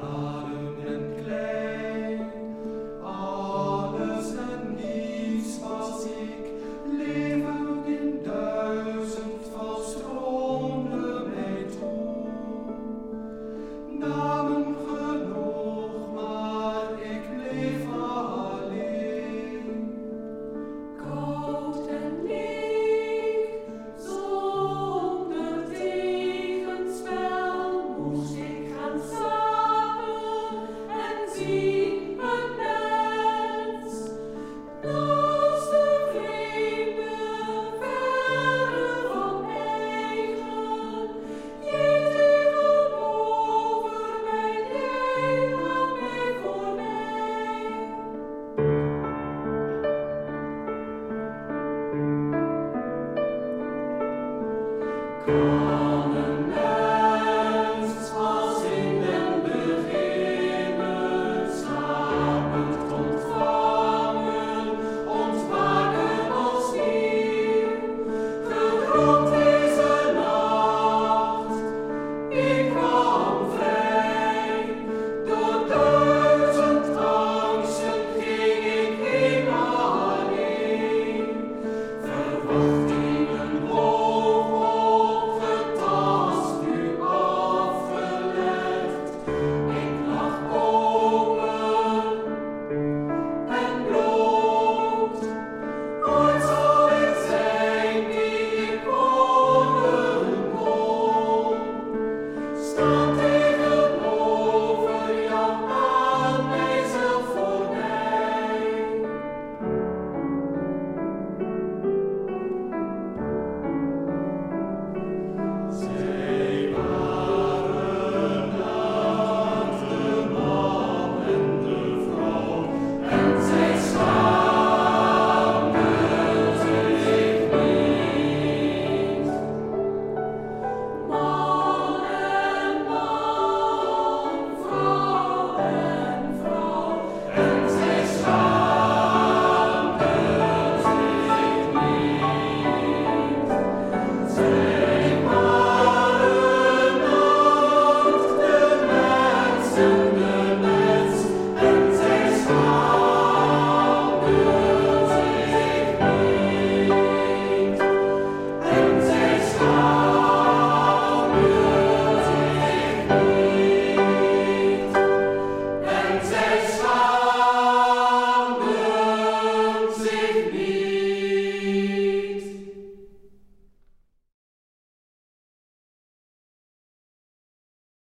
Adem en klei, alles en niets was ik, leven in duizendval stroomde mij toe. Namen genoeg, maar ik bleef alleen. Koud en leeg, zonder tegenspel, moest ik gaan slapen en zien een mens. Naast de vreemde, verre van eigen, jij tegenover mij, jij aan mij voorbij. Kan een mens als in den beginne slapend ontvangen, ontwaken als nieuw? Gedroomd deze nacht, ik kwam vrij, door duizend angsten ging ik heen alleen. Verwachtingen hoog opgetast, nu afgelegd. Ik lag open en bloot. Ooit zal ik zijn wie ik worden kon. Staan tegenover jou, aan mijzelf voorbij. Zij waren naakt, de man en de vrouw, en zij schaamden zich niet. Man en man, vrouw en vrouw, en zij schaamden zich niet. Zij waren naakt, de mens en de